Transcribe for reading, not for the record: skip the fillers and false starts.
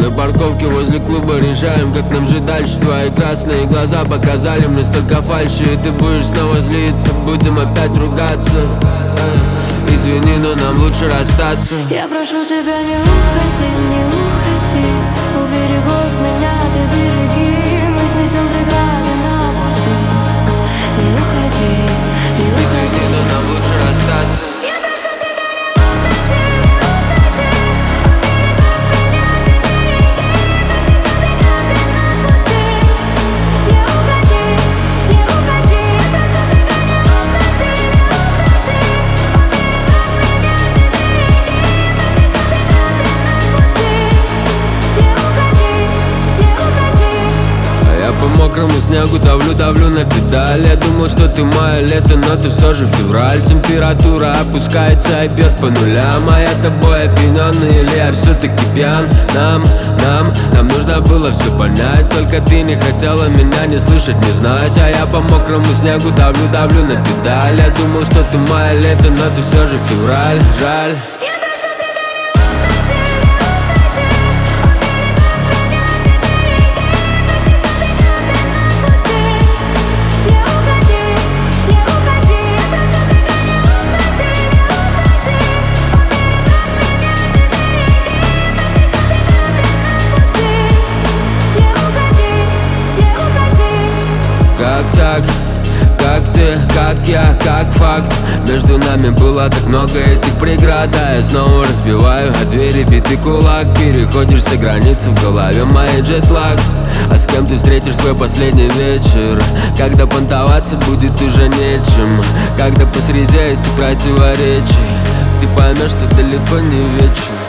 На парковке возле клуба решаем, как нам жить дальше. Твои красные глаза показали мне столько фальши, и ты будешь снова злиться, будем опять ругаться. Извини, но нам лучше расстаться. Я прошу тебя, не уходи, не уходи. У берегов меня ты береги. Мы снесем преграды на пути. Не уходи, не уходи. Извини, но нам лучше расстаться. Я прошу тебя, не уходи, не уходи. У берегов меня ты береги. Мы снесем преграды на пути. Не уходи, не уходи. Я прошу тебя, не уходи, не уходи. Я по мокрому снегу давлю на педаль. Я думал, что ты мое лето, но ты все же февраль. Температура опускается и бьет по нулям. А я тобой опьяненный или я все-таки пьян? Нам нужно было все понять, только ты не хотела меня не слышать, не знать. А я по мокрому снегу давлю на педаль. Я думал, что ты мое лето, но ты все же февраль. Жаль. Как так? Как ты, как я, как факт. Между нами было так много этих преград. А я снова разбиваю о двери битый кулак. Переходишь все границы в голове, моей джетлаг. А с кем ты встретишь свой последний вечер? Когда понтоваться будет уже нечем. Когда посреди этих противоречий ты поймешь, что далеко не вечно.